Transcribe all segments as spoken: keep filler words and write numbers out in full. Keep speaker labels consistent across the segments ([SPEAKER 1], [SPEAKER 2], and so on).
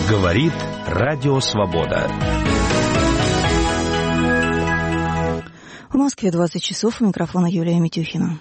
[SPEAKER 1] Говорит Радио Свобода.
[SPEAKER 2] В Москве двадцать часов. У микрофона Юлия Митюхина.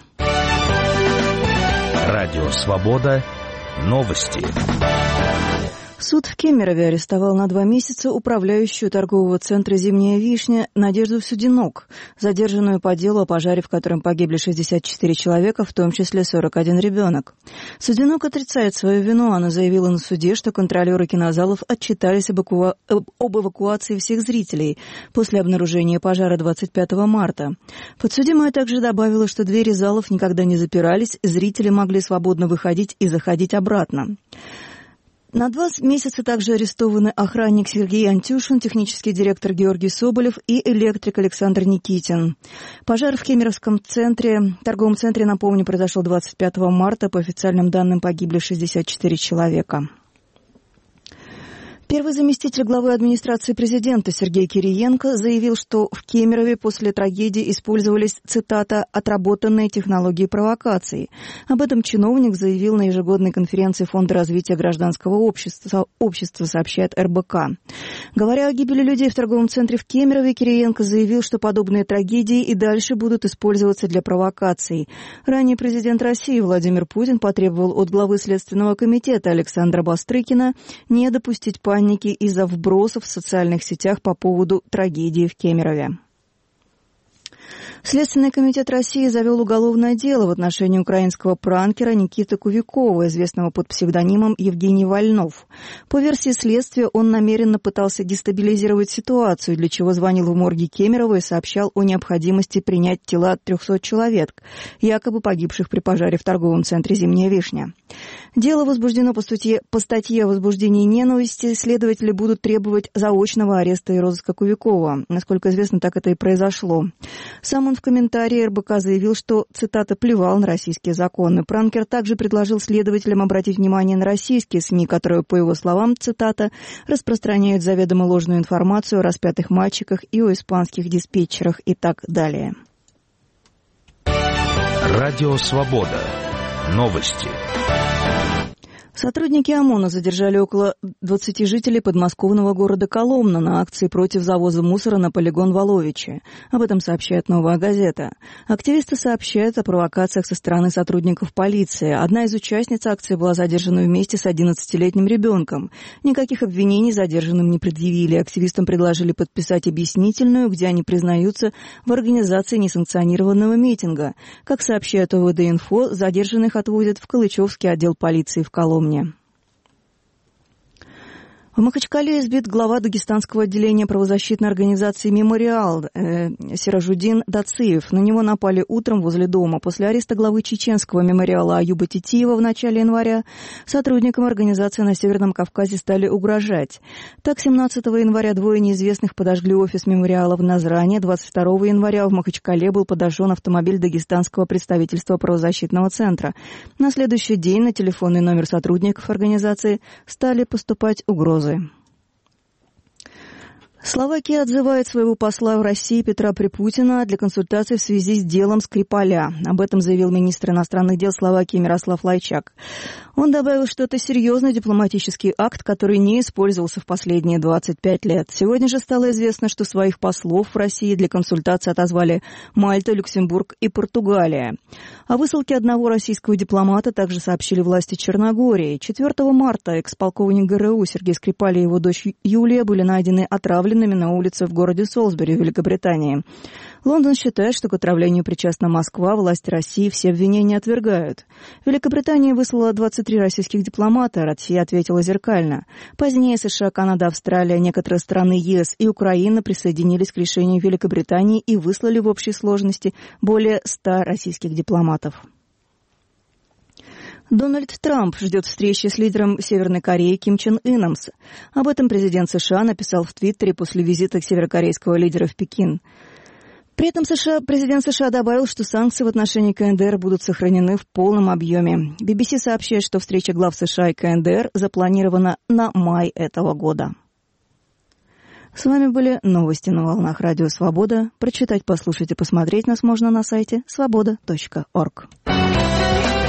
[SPEAKER 1] Радио Свобода. Новости.
[SPEAKER 2] Суд в Кемерове арестовал на два месяца управляющую торгового центра «Зимняя вишня» Надежду Судинок, задержанную по делу о пожаре, в котором погибли шестьдесят четыре человека, в том числе сорок один ребенок. Судинок отрицает свою вину. Она заявила на суде, что контролеры кинозалов отчитались об, эку... об эвакуации всех зрителей после обнаружения пожара двадцать пятого марта. Подсудимая также добавила, что двери залов никогда не запирались, зрители могли свободно выходить и заходить обратно. На два месяца также арестованы охранник Сергей Антюшин, технический директор Георгий Соболев и электрик Александр Никитин. Пожар в Кемеровском центре, торговом центре, напомню, произошел двадцать пятого марта. По официальным данным погибли шестьдесят четыре человека. Первый заместитель главы администрации президента Сергей Кириенко заявил, что в Кемерове после трагедии использовались, цитата, «отработанные технологии провокаций». Об этом чиновник заявил на ежегодной конференции Фонда развития гражданского общества, общества, сообщает эр бэ ка. Говоря о гибели людей в торговом центре в Кемерове, Кириенко заявил, что подобные трагедии и дальше будут использоваться для провокаций. Ранее президент России Владимир Путин потребовал от главы Следственного комитета Александра Бастрыкина не допустить паники из-за вбросов в социальных сетях по поводу трагедии в Кемерове. Следственный комитет России завел уголовное дело в отношении украинского пранкера Никиты Кувякова, известного под псевдонимом Евгений Вольнов. По версии следствия, он намеренно пытался дестабилизировать ситуацию, для чего звонил в морги Кемерово и сообщал о необходимости принять тела трехсот человек, якобы погибших при пожаре в торговом центре «Зимняя вишня». Дело возбуждено по статье, по статье о возбуждении ненависти. Следователи будут требовать заочного ареста и розыска Кувякова. Насколько известно, так это и произошло. Сам он в комментарии эр бэ ка заявил, что, цитата, «плевал на российские законы». Пранкер также предложил следователям обратить внимание на российские СМИ, которые, по его словам, цитата, «распространяют заведомо ложную информацию о распятых мальчиках и о испанских диспетчерах» и так далее.
[SPEAKER 1] Радио Свобода. Новости.
[SPEAKER 2] Сотрудники ОМОНа задержали около двадцати жителей подмосковного города Коломна на акции против завоза мусора на полигон Воловичи. Об этом сообщает «Новая газета». Активисты сообщают о провокациях со стороны сотрудников полиции. Одна из участниц акции была задержана вместе с одиннадцатилетним ребенком. Никаких обвинений задержанным не предъявили. Активистам предложили подписать объяснительную, где они признаются в организации несанкционированного митинга. Как сообщает о вэ дэ-инфо, задержанных отводят в Калычевский отдел полиции в Коломне. В Махачкале избит глава дагестанского отделения правозащитной организации «Мемориал» э, Сиражудин Дациев. На него напали утром возле дома. После ареста главы чеченского «Мемориала» Аюба Титиева в начале января сотрудникам организации на Северном Кавказе стали угрожать. Так, семнадцатого января двое неизвестных подожгли офис «Мемориала» в Назране. двадцать второго января в Махачкале был подожжен автомобиль дагестанского представительства правозащитного центра. На следующий день на телефонный номер сотрудников организации стали поступать угрозы. Словакия отзывает своего посла в России Петра Припутина для консультаций в связи с делом Скрипаля. Об этом заявил министр иностранных дел Словакии Мирослав Лайчак. Он добавил, что это серьезный дипломатический акт, который не использовался в последние двадцать пять лет. Сегодня же стало известно, что своих послов в России для консультаций отозвали Мальта, Люксембург и Португалия. О высылке одного российского дипломата также сообщили власти Черногории. четвёртого марта экс-полковник гэ эр у Сергей Скрипаль и его дочь Юлия были найдены отравленными на улице в городе Солсбери, Великобритании. Лондон считает, что к отравлению причастна Москва, власти России все обвинения отвергают. Великобритания выслала двадцать три российских дипломата, Россия ответила зеркально. Позднее США, Канада, Австралия, некоторые страны е эс и Украина присоединились к решению Великобритании и выслали в общей сложности более ста российских дипломатов. Дональд Трамп ждет встречи с лидером Северной Кореи Ким Чен Ыном. Об этом президент США написал в Твиттере после визита северокорейского лидера в Пекин. При этом США, президент США добавил, что санкции в отношении ка эн дэ эр будут сохранены в полном объеме. би би си сообщает, что встреча глав США и ка эн дэ эр запланирована на май этого года. С вами были новости на волнах Радио Свобода. Прочитать, послушать и посмотреть нас можно на сайте свобода точка орг.